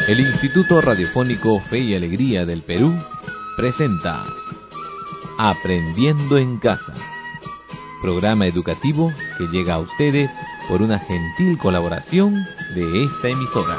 El Instituto Radiofónico Fe y Alegría del Perú presenta Aprendiendo en Casa, programa educativo que llega a ustedes por una gentil colaboración de esta emisora.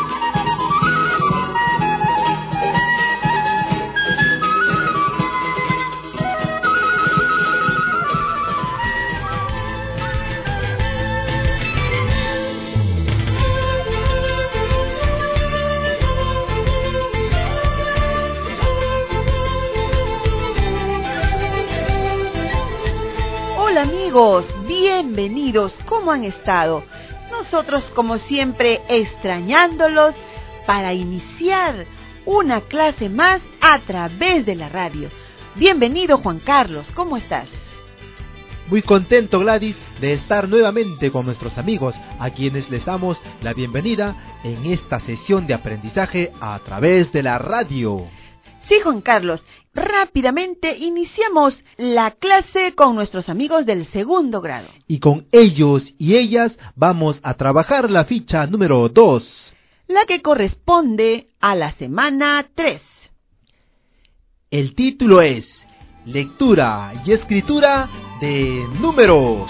Hola amigos, bienvenidos, ¿cómo han estado? Nosotros como siempre extrañándolos para iniciar una clase más a través de la radio. Bienvenido Juan Carlos, ¿cómo estás? Muy contento, Gladys, de estar nuevamente con nuestros amigos, a quienes les damos la bienvenida en esta sesión de aprendizaje a través de la radio. Sí, Juan Carlos, rápidamente iniciamos la clase con nuestros amigos del segundo grado. Y con ellos y ellas vamos a trabajar la ficha número 2. La que corresponde a la semana 3. El título es Lectura y Escritura de Números.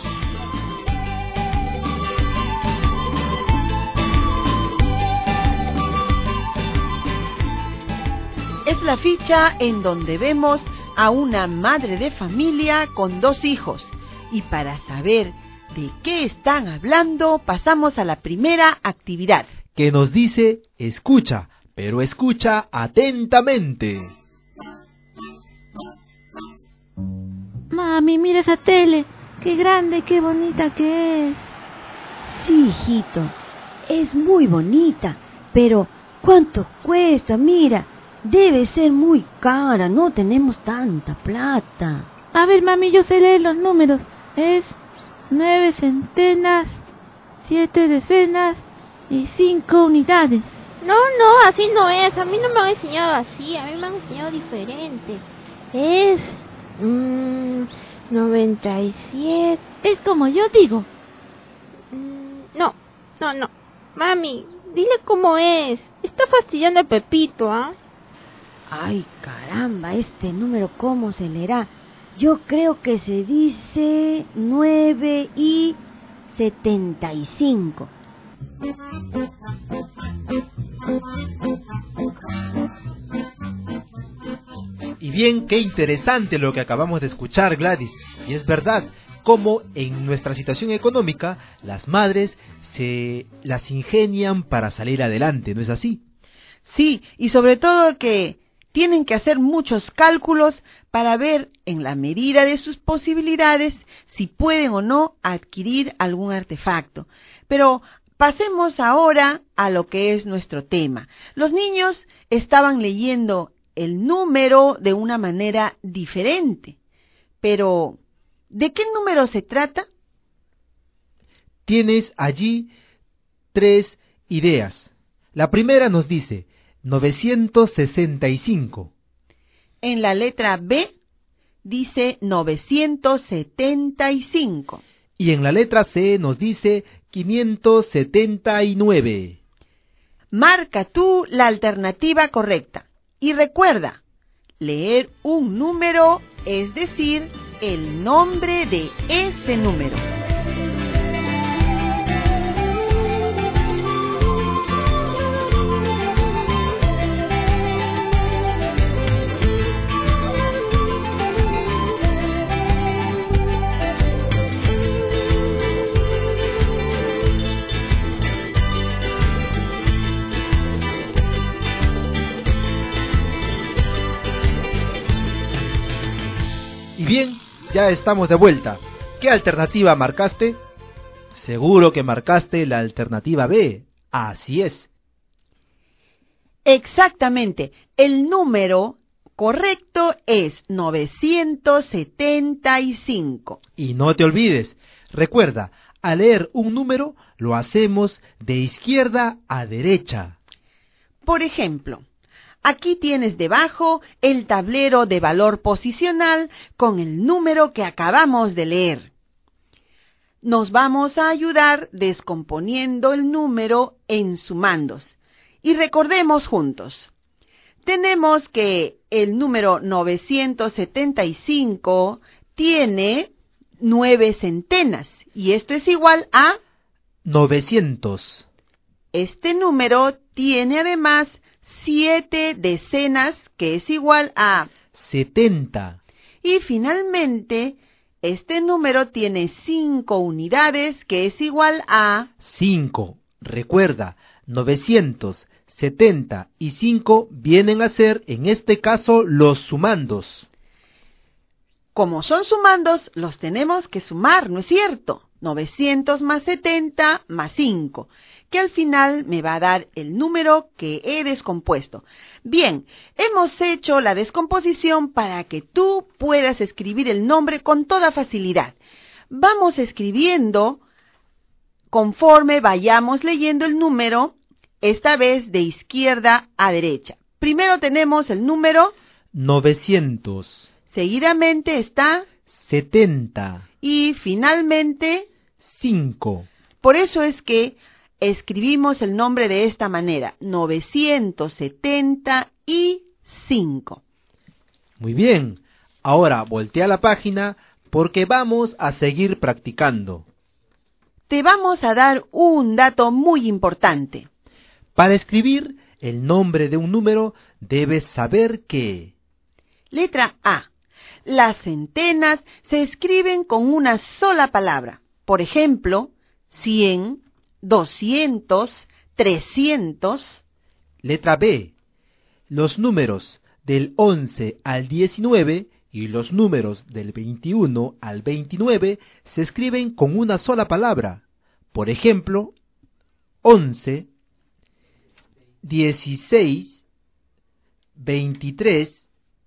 Es la ficha en donde vemos a una madre de familia con 2 hijos. Y para saber de qué están hablando, pasamos a la primera actividad, Que nos dice, escucha, pero escucha atentamente. Mami, mira esa tele. Qué grande, qué bonita que es. Sí, hijito, es muy bonita, pero ¿cuánto cuesta? Mira, debe ser muy cara, no tenemos tanta plata. A ver, mami, yo sé leer los números. Es 9 centenas, 7 decenas y 5 unidades. No, así no es. A mí no me han enseñado así. A mí me han enseñado diferente. Es 97. Es como yo digo. No. Mami, dile cómo es. Está fastidiando a Pepito, ¿ah? Ay, caramba, este número, ¿cómo se leerá? Yo creo que se dice 9 y 75. Y bien, qué interesante lo que acabamos de escuchar, Gladys. Y es verdad, como en nuestra situación económica, las madres se las ingenian para salir adelante, ¿no es así? Sí, y sobre todo que tienen que hacer muchos cálculos para ver, en la medida de sus posibilidades, si pueden o no adquirir algún artefacto. Pero pasemos ahora a lo que es nuestro tema. Los niños estaban leyendo el número de una manera diferente. Pero, ¿de qué número se trata? Tienes allí 3 ideas. La primera nos dice 965. En la letra B dice 975. Y en la letra C nos dice 579. Marca tú la alternativa correcta. Y recuerda, leer un número es decir el nombre de ese número. Y bien, ya estamos de vuelta. ¿Qué alternativa marcaste? Seguro que marcaste la alternativa B. Así es. Exactamente. El número correcto es 975. Y no te olvides, recuerda, al leer un número lo hacemos de izquierda a derecha. Por ejemplo, aquí tienes debajo el tablero de valor posicional con el número que acabamos de leer. Nos vamos a ayudar descomponiendo el número en sumandos. y recordemos juntos. Tenemos que el número 975 tiene 9 centenas y esto es igual a 900. Este número tiene además 7 decenas que es igual a 70. Y finalmente, este número tiene 5 unidades que es igual a 5. Recuerda, 970 y 5 vienen a ser, en este caso, los sumandos. Como son sumandos, los tenemos que sumar, ¿no es cierto? 900 más 70 más 5, que al final me va a dar el número que he descompuesto. Bien, hemos hecho la descomposición para que tú puedas escribir el nombre con toda facilidad. Vamos escribiendo conforme vayamos leyendo el número, esta vez de izquierda a derecha. Primero tenemos el número 900. Seguidamente está 70. y finalmente 5. Por eso es que escribimos el nombre de esta manera, 975. Muy bien, ahora voltea la página porque vamos a seguir practicando. Te vamos a dar un dato muy importante. Para escribir el nombre de un número debes saber que... Letra A. Las centenas se escriben con una sola palabra. Por ejemplo, 100, 200, 300. Letra B. Los números del 11 al 19 y los números del 21 al 29 se escriben con una sola palabra. Por ejemplo, 11, 16, 23,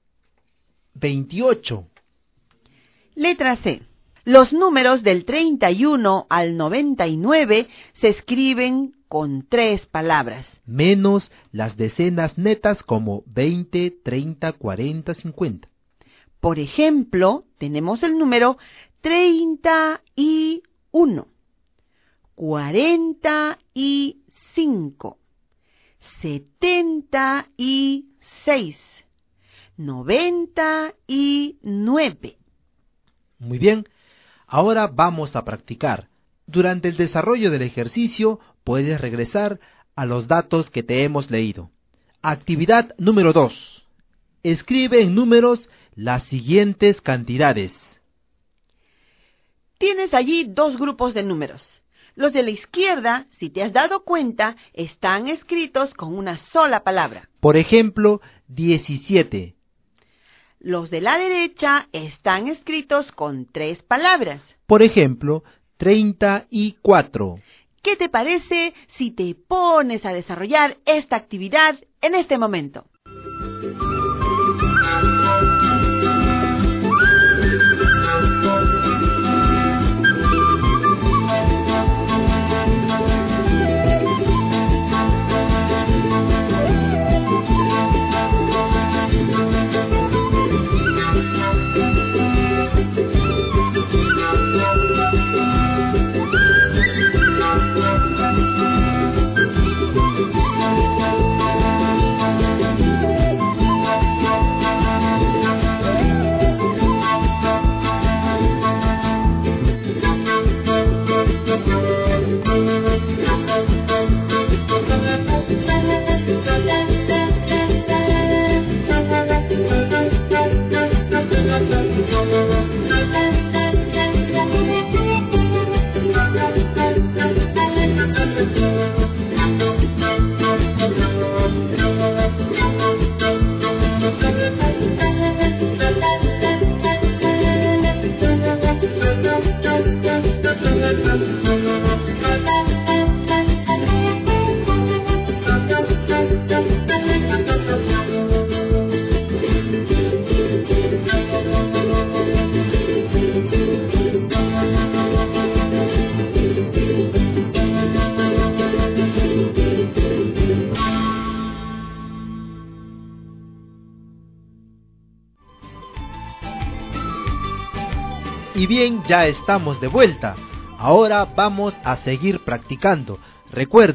28. Letra C. Los números del 31 al 99 se escriben con 3 palabras. Menos las decenas netas como 20, 30, 40, 50. Por ejemplo, tenemos el número 31, 45, 76, 99. Muy bien, ahora vamos a practicar. Durante el desarrollo del ejercicio puedes regresar a los datos que te hemos leído. Actividad número 2. Escribe en números las siguientes cantidades. Tienes allí 2 grupos de números. Los de la izquierda, si te has dado cuenta, están escritos con una sola palabra. Por ejemplo, 17. Los de la derecha están escritos con 3 palabras. Por ejemplo, 34. ¿Qué te parece si te pones a desarrollar esta actividad en este momento? Y bien, ya estamos de vuelta. Ahora vamos a seguir practicando. Recuerda,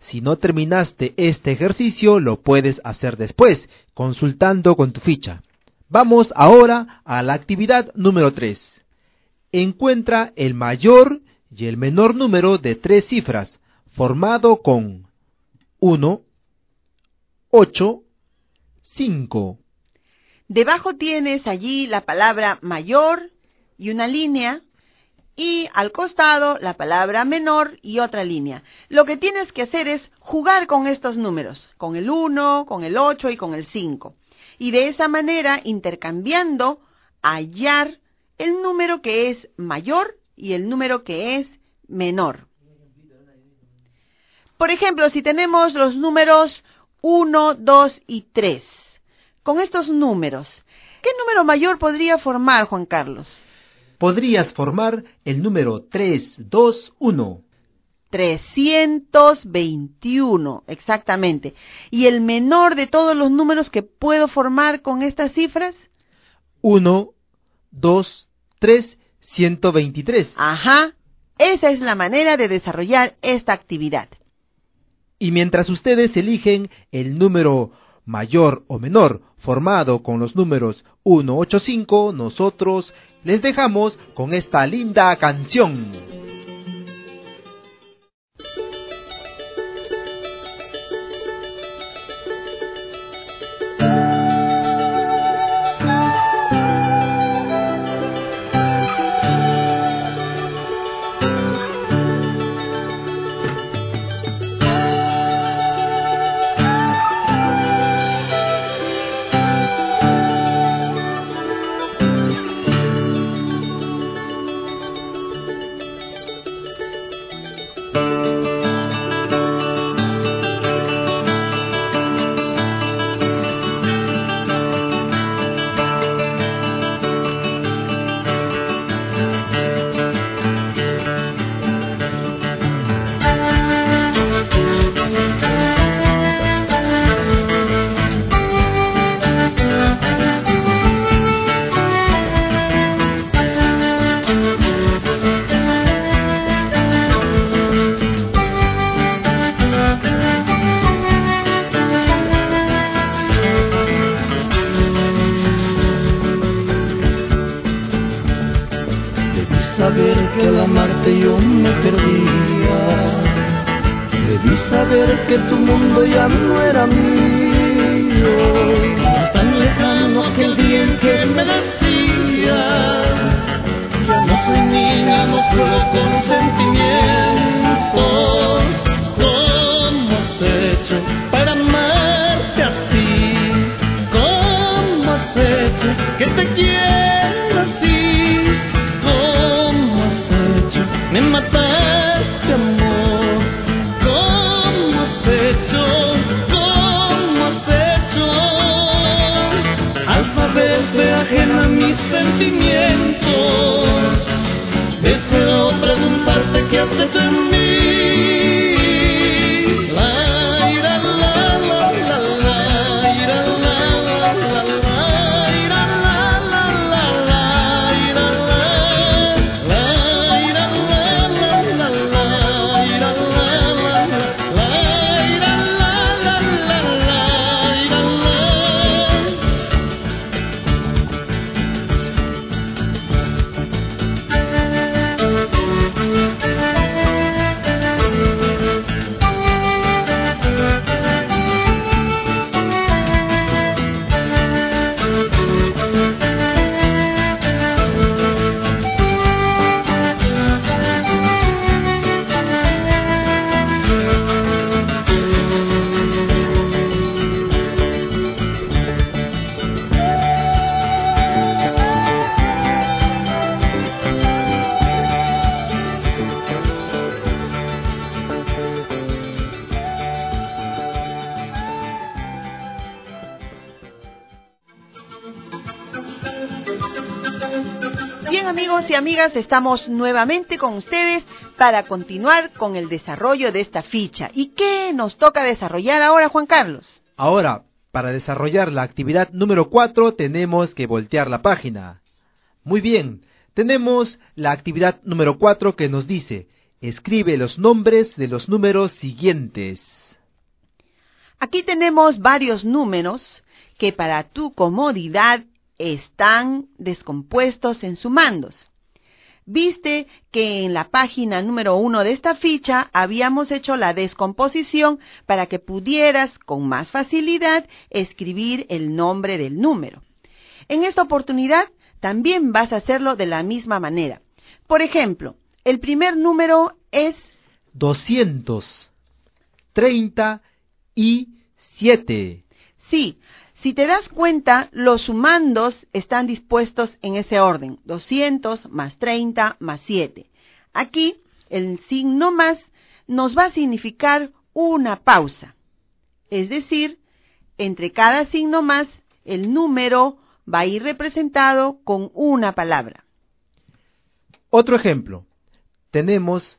Si no terminaste este ejercicio, lo puedes hacer después, consultando con tu ficha. Vamos ahora a la actividad número 3. Encuentra el mayor y el menor número de 3 cifras, formado con 1, 8, 5. Debajo tienes allí la palabra mayor y una línea, y al costado la palabra menor y otra línea. Lo que tienes que hacer es jugar con estos números, con el 1, con el 8 y con el 5. Y de esa manera, intercambiando, hallar el número que es mayor y el número que es menor. Por ejemplo, si tenemos los números 1, 2 y 3, con estos números, ¿qué número mayor podría formar, Juan Carlos? Podrías formar el número 321. 321, exactamente. ¿Y el menor de todos los números que puedo formar con estas cifras? 1, 2, 3, 123. Ajá, esa es la manera de desarrollar esta actividad. Y mientras ustedes eligen el número mayor o menor formado con los números 1, 8, 5, nosotros les dejamos con esta linda canción. Saber que al amarte yo me perdía, debí saber que tu mundo ya no era mío. Es tan lejano aquel día en que me decías, ya no soy niña, no juego con sentimientos. ¿Cómo has hecho para amarte así? ¿Cómo has hecho que te quiera así? Me mataste, amor. ¿Cómo has hecho? ¿Cómo has hecho? Al saberte ajena a mis sentimientos, deseo preguntarte qué haces en mí. La ira, la la la la ira, la la la la ira, la la la la ira, Bien, amigos y amigas, estamos nuevamente con ustedes para continuar con el desarrollo de esta ficha. ¿Y qué nos toca desarrollar ahora, Juan Carlos? Ahora, para desarrollar la actividad número 4, tenemos que voltear la página. Muy bien, tenemos la actividad número 4 que nos dice: escribe los nombres de los números siguientes. Aquí tenemos varios números que para tu comodidad están descompuestos en sumandos. Viste que en la página número 1 de esta ficha habíamos hecho la descomposición para que pudieras con más facilidad escribir el nombre del número. En esta oportunidad también vas a hacerlo de la misma manera. Por ejemplo, el primer número es 237. Sí, si te das cuenta, los sumandos están dispuestos en ese orden, 200 más 30 más 7. Aquí, el signo más nos va a significar una pausa. Es decir, entre cada signo más, el número va a ir representado con una palabra. Otro ejemplo, tenemos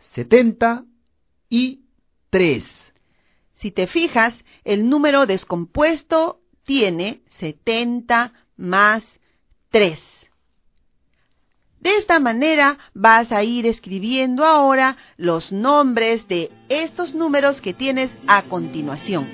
73. Si te fijas, el número descompuesto tiene 70 más 3. De esta manera vas a ir escribiendo ahora los nombres de estos números que tienes a continuación.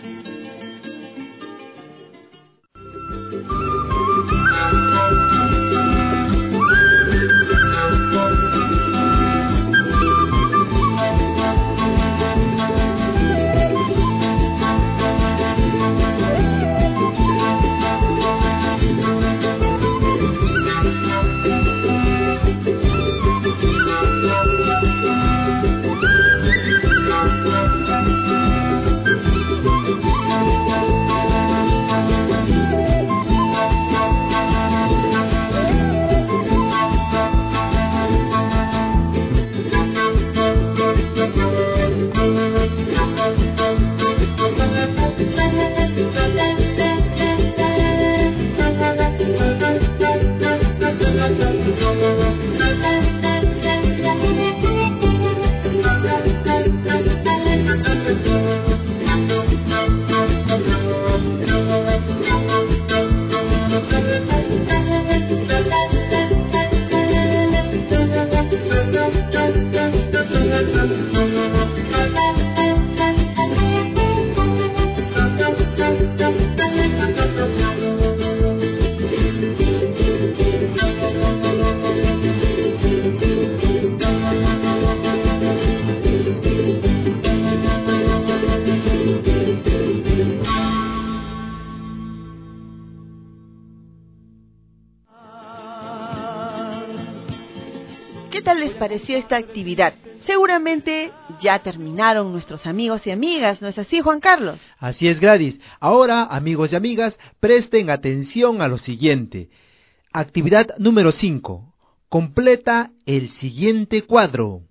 ¿Qué tal les pareció esta actividad? Seguramente ya terminaron nuestros amigos y amigas, ¿no es así, Juan Carlos? Así es, Gladys. Ahora, amigos y amigas, presten atención a lo siguiente. Actividad número 5. Completa el siguiente cuadro.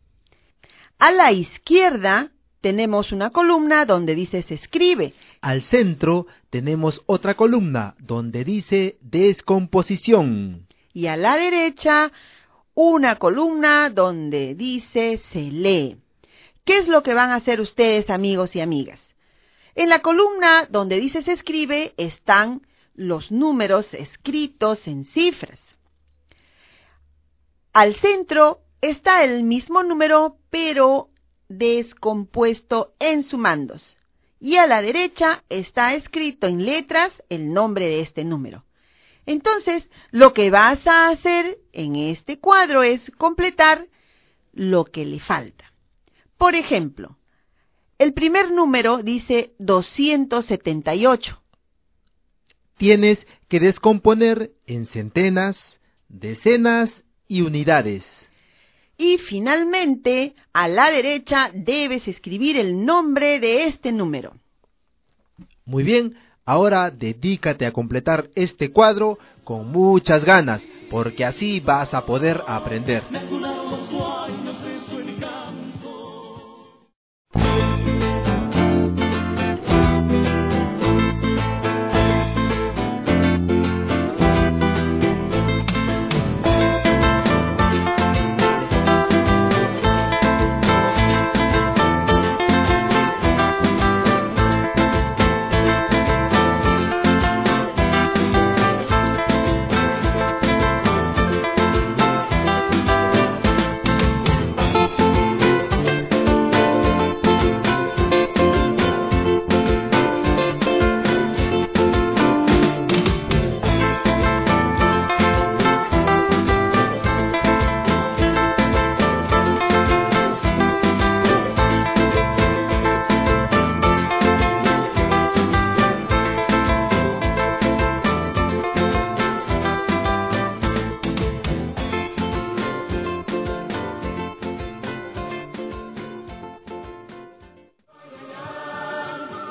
A la izquierda tenemos una columna donde dice se escribe. Al centro tenemos otra columna donde dice descomposición. Y a la derecha una columna donde dice se lee. ¿Qué es lo que van a hacer ustedes, amigos y amigas? En la columna donde dice se escribe están los números escritos en cifras. Al centro está el mismo número, pero descompuesto en sumandos. Y a la derecha está escrito en letras el nombre de este número. Entonces, lo que vas a hacer en este cuadro es completar lo que le falta. Por ejemplo, el primer número dice 278. Tienes que descomponer en centenas, decenas y unidades. Y finalmente, a la derecha debes escribir el nombre de este número. Muy bien, ahora dedícate a completar este cuadro con muchas ganas, porque así vas a poder aprender.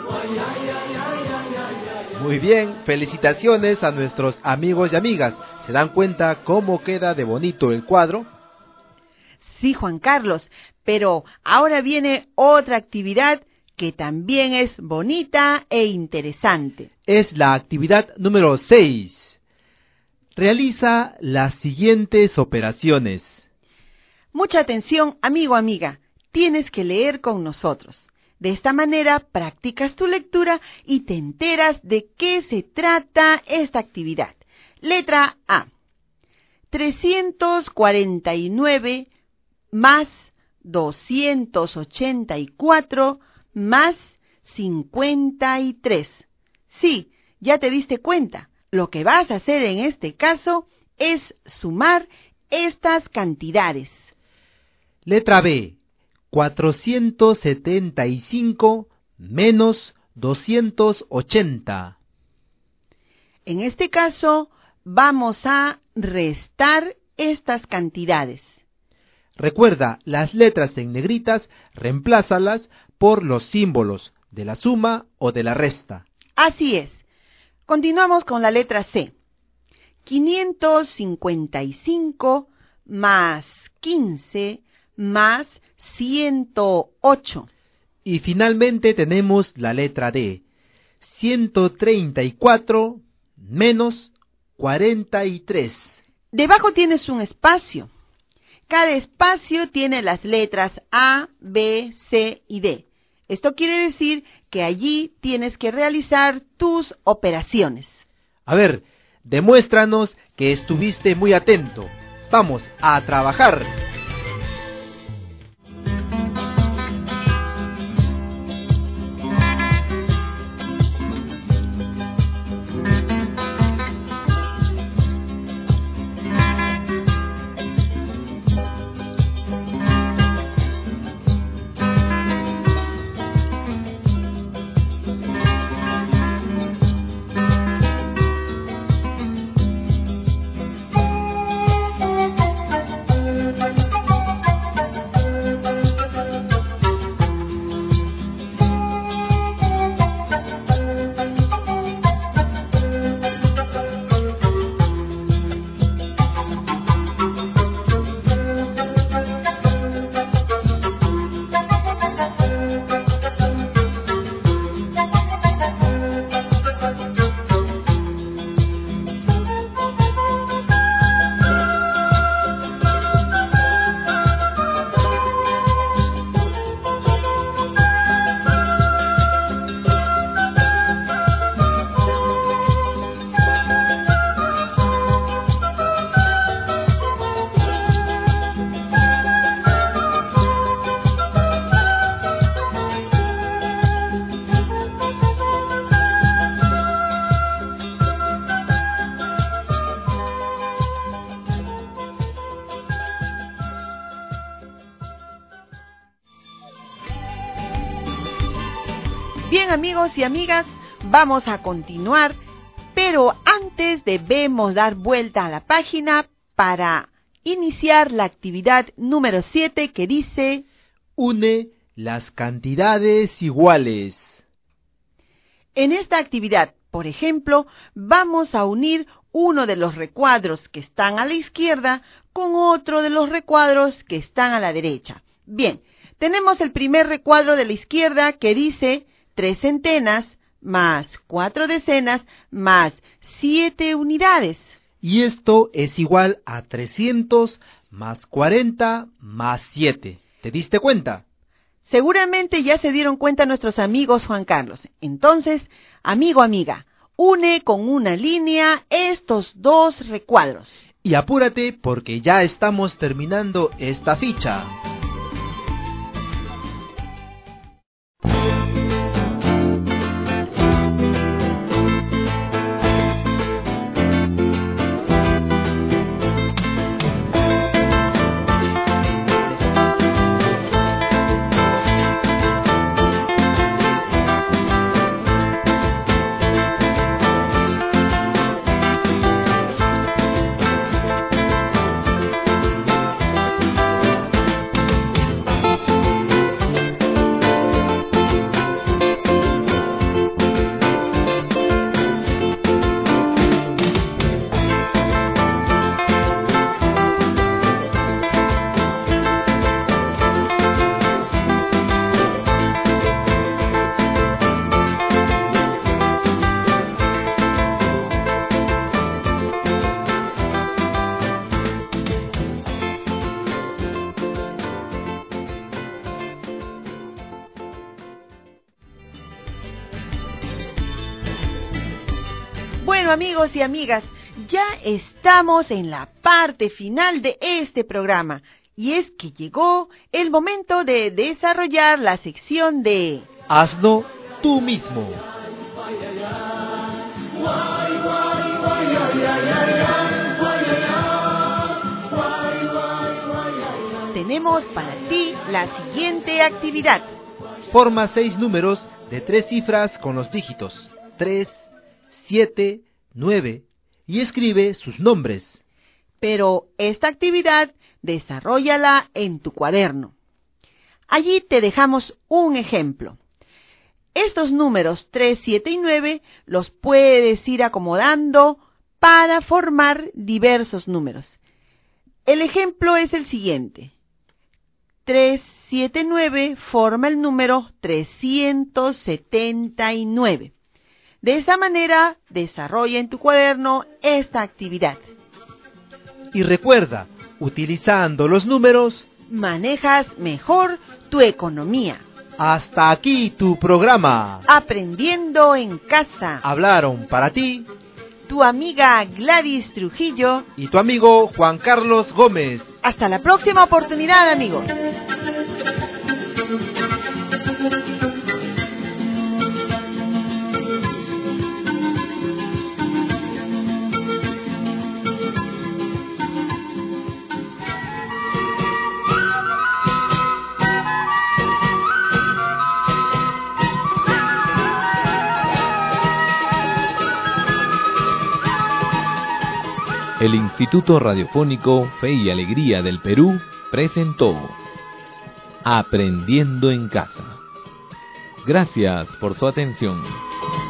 Muy bien, felicitaciones a nuestros amigos y amigas. ¿Se dan cuenta cómo queda de bonito el cuadro? Sí, Juan Carlos, pero ahora viene otra actividad que también es bonita e interesante. Es la actividad número 6. Realiza las siguientes operaciones. Mucha atención, amigo, amiga. Tienes que leer con nosotros. De esta manera practicas tu lectura y te enteras de qué se trata esta actividad. Letra A. 349 más 284 más 53. Sí, ya te diste cuenta. Lo que vas a hacer en este caso es sumar estas cantidades. Letra B. 475 menos 280. En este caso, vamos a restar estas cantidades. Recuerda, las letras en negritas, reemplázalas por los símbolos de la suma o de la resta. Así es. Continuamos con la letra C. 555 más 15 más 108. Y finalmente tenemos la letra D. 134 menos 43. Debajo tienes un espacio. Cada espacio tiene las letras A, B, C y D. Esto quiere decir que allí tienes que realizar tus operaciones. A ver, demuéstranos que estuviste muy atento. Vamos a trabajar. Bien, amigos y amigas, vamos a continuar, pero antes debemos dar vuelta a la página para iniciar la actividad número 7 que dice: Une las cantidades iguales. En esta actividad, por ejemplo, vamos a unir uno de los recuadros que están a la izquierda con otro de los recuadros que están a la derecha. Bien, tenemos el primer recuadro de la izquierda que dice 3 centenas más 4 decenas más 7 unidades. Y esto es igual a 300 más 40 más 7. ¿Te diste cuenta? Seguramente ya se dieron cuenta nuestros amigos, Juan Carlos. Entonces, amigo, amiga, une con una línea estos dos recuadros. Y apúrate porque ya estamos terminando esta ficha. Bueno, amigos y amigas, ya estamos en la parte final de este programa. Y es que llegó el momento de desarrollar la sección de Hazlo tú mismo. Tenemos para ti la siguiente actividad. Forma 6 números de 3 cifras con los dígitos 3, 7, 9 y escribe sus nombres. Pero esta actividad desarróllala en tu cuaderno. Allí te dejamos un ejemplo. Estos números 3, 7 y 9 los puedes ir acomodando para formar diversos números. El ejemplo es el siguiente. 3, 7, 9 forma el número 379. De esa manera, desarrolla en tu cuaderno esta actividad. Y recuerda, utilizando los números, manejas mejor tu economía. Hasta aquí tu programa. Aprendiendo en casa. Hablaron para ti tu amiga Gladys Trujillo y tu amigo Juan Carlos Gómez. Hasta la próxima oportunidad, amigos. El Instituto Radiofónico Fe y Alegría del Perú presentó Aprendiendo en Casa. Gracias por su atención.